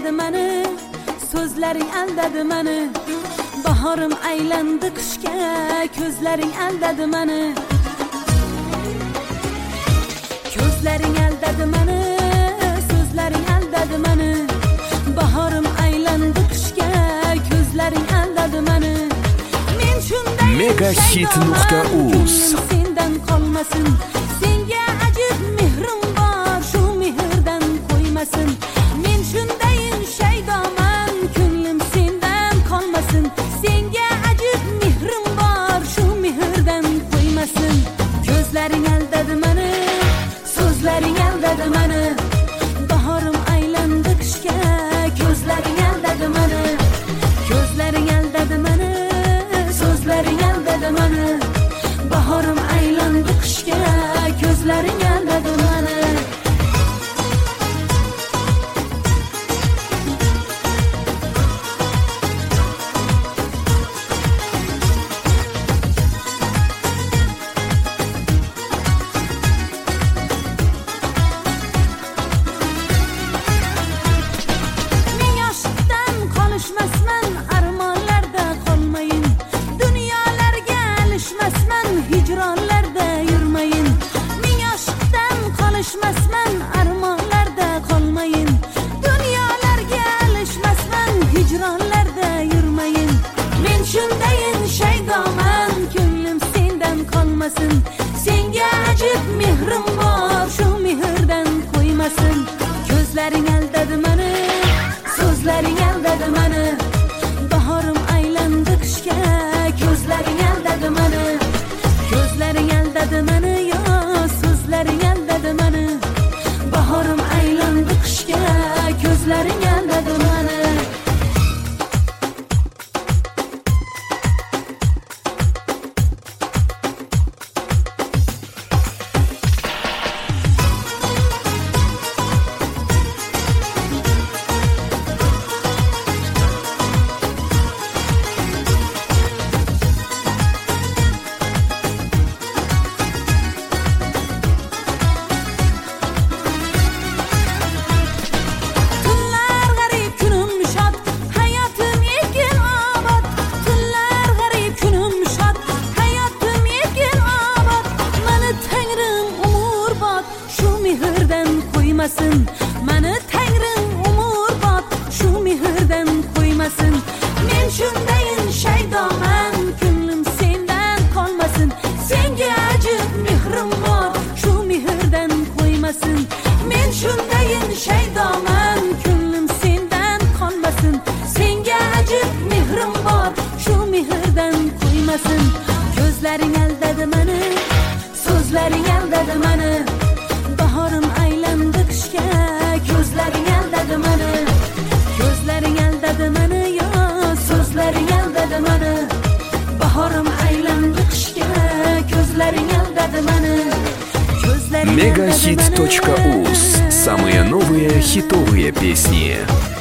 aldadi meni, so'zlaring aldadi meni. Bahorim aylandi qishga, ko'zlaring aldadi meni. Ko'zlaring aldadi meni, so'zlaring aldadi meni. Bahorim aylandi qishga, ko'zlaring aldadi meni. Men shunday megahit.uz sendan qolmasin. Senga ajib mehrim bor, shu mehrdan qo'ymasin. Men shundayin shaydoman, ko'nglim sendan qolmasin. Senga ajib mehrim bor, shu mehrdan qo'ymasin. Ko'zlaring aldadi meni, so'zlaring aldadi meni. Bahorim aylandi qishga, ko'zlaring aldadi meni. Ko'zlaring aldadi meni, so'zlaring aldadi meni. Bahorim aylandi qishga, ko'zlaring aldadi meni. Men yoshlikdan qolishmasman, armonlarda qolmayin. Dunyolarga alishmasman, hijronlarda yurmayin. Men yoshlikdan qolishmasman, armonlarda qolmayin. Dunyolarga alishmasman, hijronlarda yurmayin. Men shundayin shaydoman, ko'nglim sendan qolmasin. Senga ajib mehrim bor, shu mehrdan qo'ymasin. Ko'zlaring aldadi meni, so'zlaring aldadi meni. Bahorim aylandi qishga, ko'zlaring aldadi meni. Ko'zlaring aldadi meni, yo so'zlaring aldadi meni. Bahorim aylandi qishga, ko'zlaring aldadi meni. Tunlar g'arib, kunim shod, hayotim erkin obod. Tunlar g'arib, kunim shod, hayotim erkin obod. Meni Tangrim umurbod, shu mehrdan qo'ymasin. Meni Tangrim umurbod, shu mehrdan qo'ymasin. Men shundayin shaydoman, ko'nglim sendan qolmasin. Senga ajib mehrim bor, shu mehrdan qo'ymasin. Men shundayin shaydoman, ko'nglim sendan qolmasin. Senga ajib mehrim bor, shu mehrdan qo'ymasin. Ko'zlaring aldadi meni, so'zlaring aldadi meni. Bahorim aylandi qishga, ko'zlaring aldadi meni. Ko'zlaring aldadi meni, yo so'zlaring aldadi meni. Bahorim aylandi qishga, ko'zlaring aldadi meni. Ko'zlaring aldadi meni. megahit.uz. Самые новые хитовые песни.